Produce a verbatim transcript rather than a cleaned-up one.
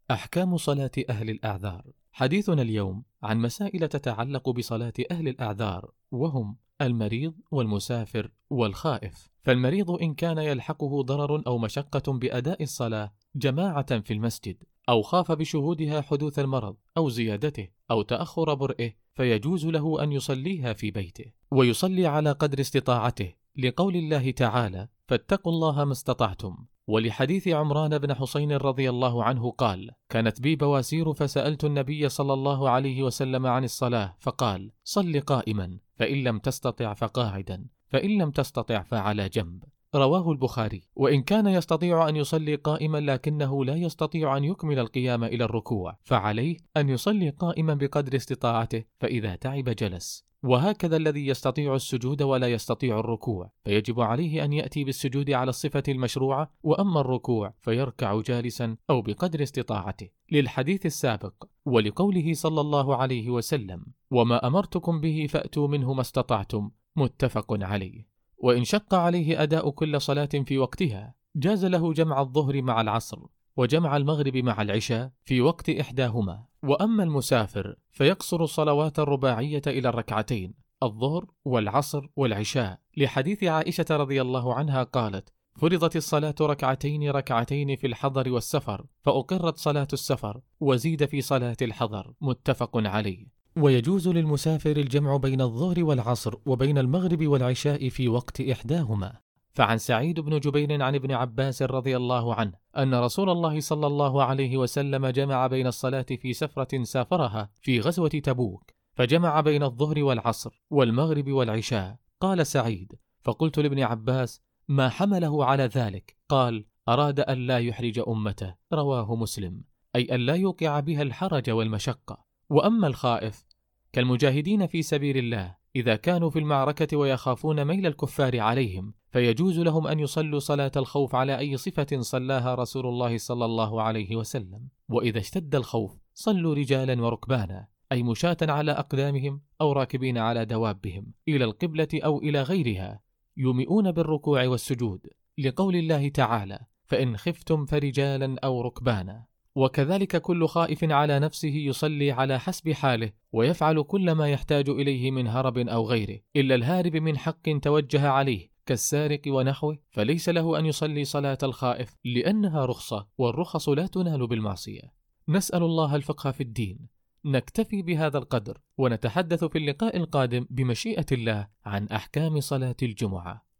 أحكام صلاة أهل الأعذار. حديثنا اليوم عن مسائل تتعلق بصلاة أهل الأعذار، وهم المريض والمسافر والخائف. فالمريض إن كان يلحقه ضرر أو مشقة بأداء الصلاة جماعة في المسجد، أو خاف بشهودها حدوث المرض أو زيادته أو تأخر برئه، فيجوز له أن يصليها في بيته، ويصلي على قدر استطاعته، لقول الله تعالى: فاتقوا الله ما استطعتم. ولحديث عمران بن حسين رضي الله عنه قال: كانت بي بواسير فسألت النبي صلى الله عليه وسلم عن الصلاة فقال: صل قائما، فإن لم تستطع فقاعدا، فإن لم تستطع فعلى جنب. رواه البخاري. وإن كان يستطيع أن يصلي قائما لكنه لا يستطيع أن يكمل القيام إلى الركوع، فعليه أن يصلي قائما بقدر استطاعته، فإذا تعب جلس. وهكذا الذي يستطيع السجود ولا يستطيع الركوع، فيجب عليه أن يأتي بالسجود على الصفة المشروعة، وأما الركوع فيركع جالسا أو بقدر استطاعته، للحديث السابق، ولقوله صلى الله عليه وسلم: وما أمرتكم به فأتوا منه ما استطعتم، متفق عليه. وإن شق عليه أداء كل صلاة في وقتها، جاز له جمع الظهر مع العصر، وجمع المغرب مع العشاء في وقت إحداهما. وأما المسافر فيقصر الصلوات الرباعية إلى الركعتين، الظهر والعصر والعشاء، لحديث عائشة رضي الله عنها قالت: فرضت الصلاة ركعتين ركعتين في الحضر والسفر، فأقرت صلاة السفر وزيد في صلاة الحضر، متفق عليه. ويجوز للمسافر الجمع بين الظهر والعصر وبين المغرب والعشاء في وقت إحداهما. فعن سعيد بن جبير عن ابن عباس رضي الله عنه أن رسول الله صلى الله عليه وسلم جمع بين الصلاة في سفرة سافرها في غزوة تبوك، فجمع بين الظهر والعصر والمغرب والعشاء. قال سعيد: فقلت لابن عباس: ما حمله على ذلك؟ قال: أراد أن لا يحرج أمته. رواه مسلم، أي أن لا يوقع بها الحرج والمشقة. وأما الخائف كالمجاهدين في سبيل الله، إذا كانوا في المعركة ويخافون ميل الكفار عليهم، فيجوز لهم أن يصلوا صلاة الخوف على أي صفة صلاها رسول الله صلى الله عليه وسلم. وإذا اشتد الخوف صلوا رجالا وركبانا، أي مشاة على أقدامهم أو راكبين على دوابهم، إلى القبلة أو إلى غيرها، يومئون بالركوع والسجود، لقول الله تعالى: فإن خفتم فرجالا أو ركبانا. وكذلك كل خائف على نفسه يصلي على حسب حاله، ويفعل كل ما يحتاج إليه من هرب أو غيره، إلا الهارب من حق توجه عليه كالسارق ونحوه، فليس له أن يصلي صلاة الخائف، لأنها رخصة، والرخص لا تنال بالمعصية. نسأل الله الفقه في الدين. نكتفي بهذا القدر، ونتحدث في اللقاء القادم بمشيئة الله عن أحكام صلاة الجمعة.